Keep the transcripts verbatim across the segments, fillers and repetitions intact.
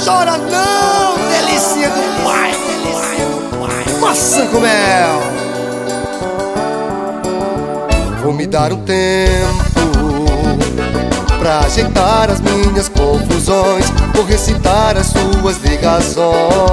chora não, delícia do pai. Maçã com mel. Vou me dar um tempo pra ajeitar as minhas confusões. Vou recitar as suas ligações.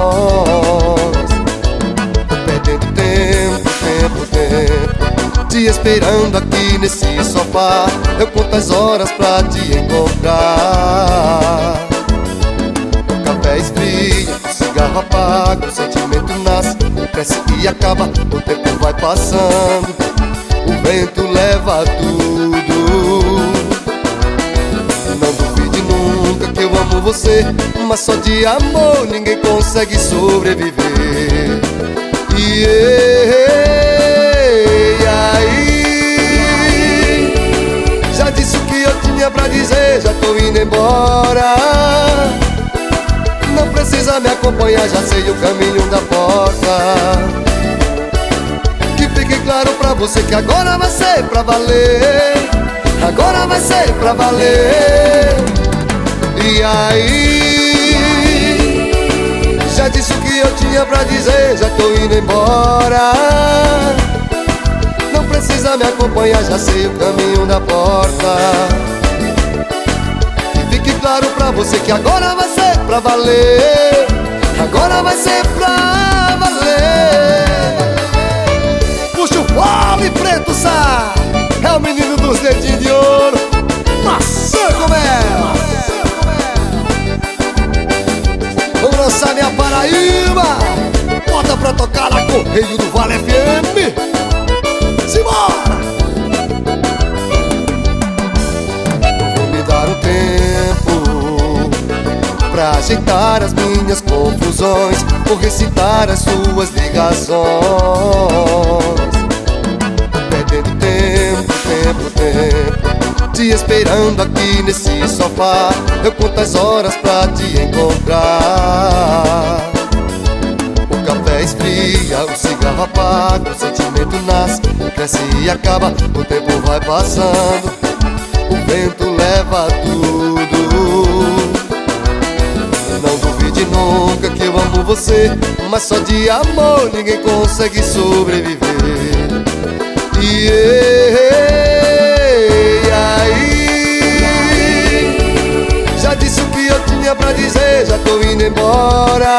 Tô perdendo tempo, tempo, tempo, te esperando aqui nesse sofá. Eu conto as horas pra te encontrar. O café esfria, o cigarro apaga, o sentimento nasce, cresce e acaba, o tempo vai passando, o vento leva tudo. Não duvide nunca que eu amo você, mas só de amor ninguém consegue sobreviver. E aí, já disse o que eu tinha pra dizer, já tô indo embora. Não precisa me acompanhar, já sei o caminho da porta. Que fique claro pra você que agora vai ser pra valer. Agora vai ser pra valer. E aí, já disse o que eu tinha pra dizer, já tô indo embora. Não precisa me acompanhar, já sei o caminho da porta. Que fique claro pra você que agora vai ser pra valer. Agora vai ser pra valer. Puxa o fole, preto, sa. É o menino dos dedinhos de ouro, Maçã com mel. Vamos lançar minha Paraíba, bota pra tocar na Correio do Vale F M. Simbora! Vou me dar um tempo pra ajeitar as minhas confusões. Vou recitar as suas ligações. Perdendo tempo, tempo, tempo, te esperando aqui nesse sofá. Eu conto as horas pra te encontrar. O café esfria, o cigarro apaga, o sentimento nasce, cresce e acaba, o tempo vai passando, o vento leva tudo. Não duvide nunca que eu amo você, mas só de amor ninguém consegue sobreviver. E aí, já disse o que eu tinha pra dizer, já tô indo embora.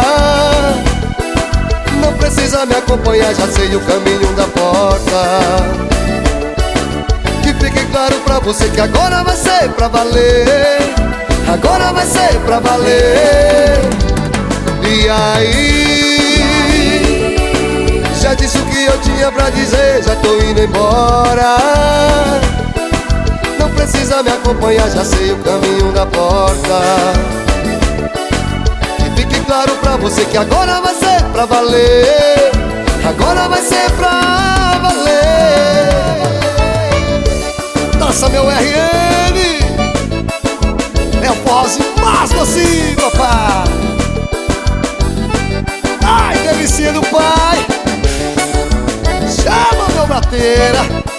Não precisa me acompanhar, já sei o caminho da porta. Que fique claro pra você que agora vai ser pra valer. Agora vai ser pra valer. E aí, já disse o que eu tinha pra dizer, já tô indo embora. Não precisa me acompanhar, já sei o caminho da porta. Que fique claro pra você que agora vai ser pra valer. Agora vai ser pra valer. Dança meu R N, é o pose mais docinho, papai. Ai, delicinha do pai. Chama meu bateira.